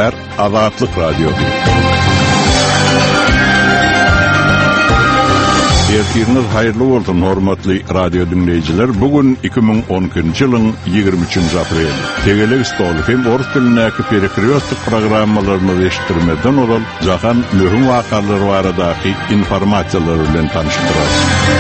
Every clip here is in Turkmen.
Däher Azatlyk Radio. Ertiriniz hayırlı bolsun hormatly radio dinleyijiler. Bugün 2012-nji ýylyň 23-nji aprel. Tegeleg stol hem orus dilindäki perikriostik programmalaryny eşitdirmeden olan jahan möhüm wakalary baradaky informasiýalary bilen tanışdyrar.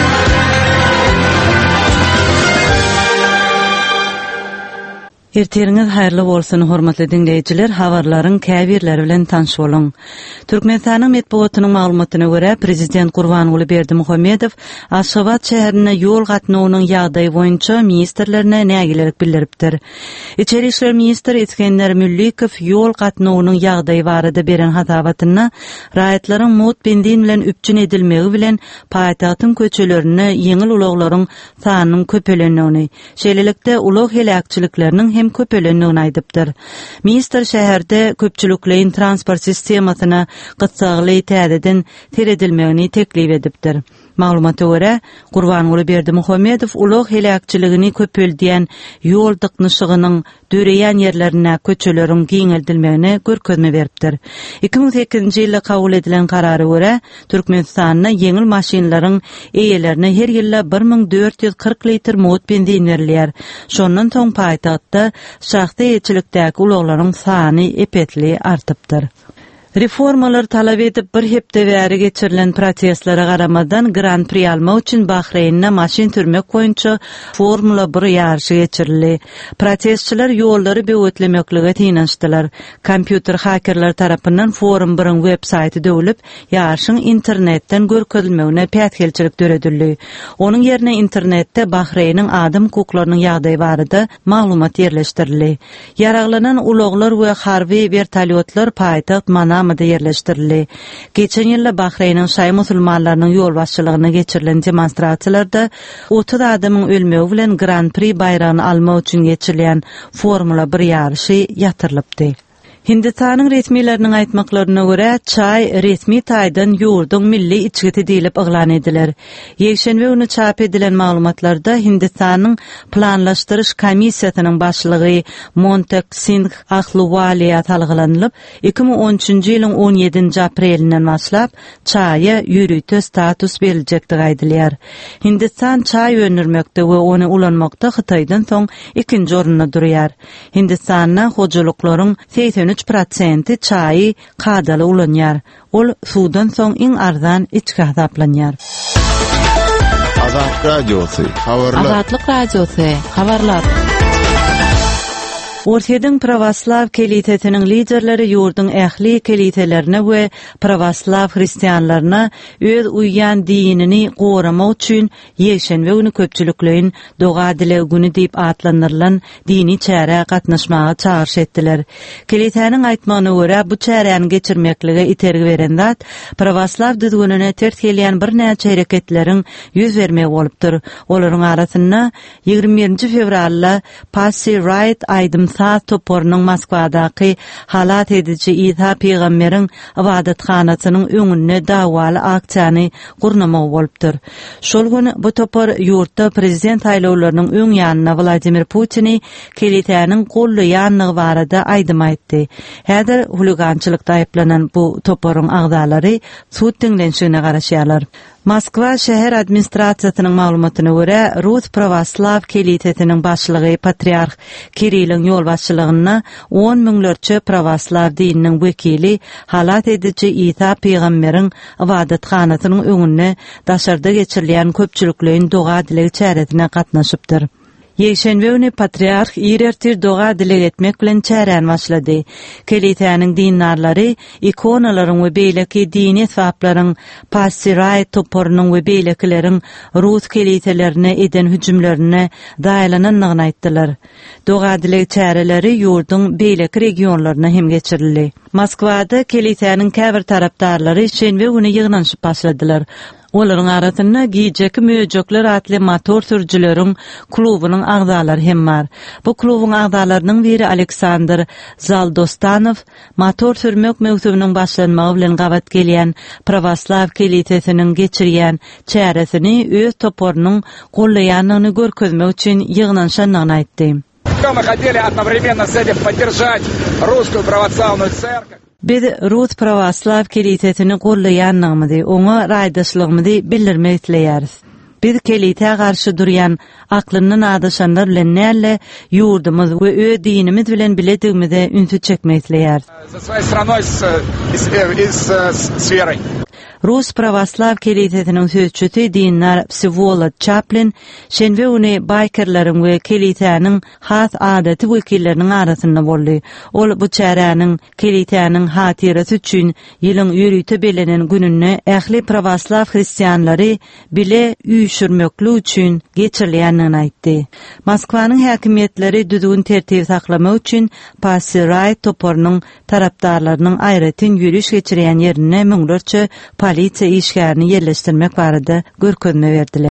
Ertiriniz hayırlı bolsun hormatly dinleyijiler, habarlaryň käbirleri bilen tanış bolun. Türkmenistanyň medeniýetiniň maglumatyna görä, Prezident Gurbanuly Berdimuhammedow Aşgabat şäherine ýol gatnawynyň ýagdaýy boýunça ministrlerine nägilerik bildiripdir. İçeri işler ministri Eskender Müllikow ýol gatnawynyň ýagdaýy barada beren hatabatyna raýatlaryň mut bendin bilen üpçün edilmegi bilen paýtagtyň köçelerini ýeňil ulaklaryň sanynyň köpelenýäni, şeýlelikde ulak helakçylyklarnyň hem köpelenýäni aýdypdyr. Minister şäherde köpçüliklerin transport sistemasyna gysgaly täzeden teredilmegini teklip edipdir. Maglumata görä, Gurbanuly Berdimuhammedow ulak helakçylygini köpeldiýän ýol dyknyşygynyň döreýän ýerlerine köçeleriň giňeldilmegine görkezme beripdir. 2008-nji ýylda kabul edilen karara görä, Türkmenistanyna ýeňil maşinlaryň eýelerine her ýyla 1440 litr mot benzin berilýär. Şondan soň paýtagtda şahsy eýçilikdäki ulaklaryň sany epetli artypdyr. Reformalar talap edip bir hepde bäri geçirilen protestlere garamadan Grand Prix almak üçin Bahreynne maşin sürmek boýunça Formula 1 ýarşy geçirildi. Protestçiler ýollary beýetlemeklige tiýinçdiler. Kompýuter hakerler tarapyndan Forum 1-iň web saýty döwülip, ýarşyň internetden görkezilmegine pätgelçilik döredildi. Onuň ýerine internetde Bahreyniň adam hukuklarynyň ýagdaýy barada maglumat ýerleşdirildi. Ýaraklanan ulaglar we harby vertolyotlar paýtagt Manamada yerleştirildi. Geçen ýylda Bahreyniň şaý musulmanlarynyň ýol başçylygyna geçirilen demonstrasiýalarda 30 adamyň ölmegi bilen Grand Prix bayragyny almak üçin geçirilen Formula 1 ýarşy ýatyrylypdy. Hindistanyň resmiýetleriniň aýtmaklaryna görä, çay resmi taýdan ýurdun milli içgiti diýilip eglan ediler. Ýekşenbe güni çap edilen maglumatlarda Hindistanyň planlaşdyryş komissiýasynyň başlygy Montek Singh Ahluwalia talgylanylyp, 2013-nji ýylyň 17-nji aprelinden başlap çaýa ýürüýte status beriljekdigi aýdylýar. Hindistan çay öňürmekde we ony ulanmakda Hytaýdan soň ikinji orunda durýar. Hindistanyň hojalyklaryň 83% çayı qadaly ulanýar. Ol sudan soň iň arzan içki hesaplanýar. Azatlyk Radiosu, habarlar. Azatlyk Radiosu, habarlar. Ortadan Pravoslav kelitetiniň liderleri ýurdun ähli kelitelerine we Pravoslav hristianlaryna öz uýan dinini goramak üçin ýekşenbe güni köpçüliklerin doga dile güni diýip atlandyrylan dini çäre gatnaşmaga çağırş etdiler. Keliteniň aýtmagyna görä, bu çäräni geçirmeklige itergi beren zat Pravoslav düzgününe ters gelýän bir näçe hereketleriň ýüz bermegi bolupdyr. Olaryň arasynda 21-nji fevralda Pussy Riot aýdym topornyň Moskwadaky halat edici İsa peýgamberiň ibadatxanasynyň öňünde dawaly aksiýany gurnamak bolupdyr. Şol güni bu topor ýurtda prezident aýlawlarynyň öň ýanyna Vladimir Putini keliteniň gollaýanlygy barada aýdym aýtdy. Häzir huligançylykda aýplanan bu toporyň agdalary sud diňlenşigine garaşýarlar. Moskva şäher administrasiýasynyň maglumatyna görä, Rus Pravoslav kelitetiniň başlygy Patriarh Kirillň ýol başçylygyna 10 miňlerçe Pravoslav dininiň wekili halat edici İsa peýgamberiň ibadatxanasynyň öňünde daşarda geçirilýän köpçüliklerin doga dilegi çäretine gatnaşypdyr. Ýekşenbe güni Patriarh ýerertir doga dile etmek bilen çären başlady. Keliteniň dindarlary ikonalaryň we beýleki dini esbaplaryň Pussy Riot toporunyň we beýlekileriň Rus kelitelerine eden hüjümlerine daýlananyny aýtdylar. Doga dile çäreleri ýurdun beýleki regionlaryna hem geçirildi. Moskwada keliteniň käbir tarapdarlary şenbe güni ýygnanyşyp başladylar. Olaryň arasynda giýjeki möjekler atly motor sürjüleriň klubynyň agdalary hem bar. Bu klubyň agdalarynyň biri Aleksandr Zaldostanov motor sürmek mewsüminiň başlanmagy bilen gabat gelýän Pravoslav kelitetiniň geçirýän çäresini öz toporunyň gollaýanyny görkezmek üçin ýygnanşanyny aýtdy. Мы хотели одновременно с этим поддержать русскую православную церковь. Biz Rus Pravoslav Kilisetini gollaýanlygymyzy, oňa raýdaşlygymyzy bildirmek isleýäris. Biz kelite garşy durýan aklyndan adaşanlar bilen näle ýurdumyz we öz dinimiz bilen biledigimize ünsü çekmek isleýäris. За своей страной с верой. Rus Pravoslav Kilisetiniň sözçüsi dinler Всеволод Чаплин şenbe güni baýkerleriň we kiliteniň has adaty wekilleriniň arasynda boldy. Ol bu çäräniň kiliteniň hatyrasy üçin ýylyň ýürüýte belenen gününe ähli Pravoslav hristianlary bile üýşürmekli üçin geçirilýänini aýtdy. Moskwanyň häkimetleri düzgün tertip saklamak üçin Pasiray toporunyň tarapdarlarynyň aýratyn ýürüş geçirýän ýerine müňlerçe polisiýa işgärini ýerleşdirmek barada görkezme berdiler.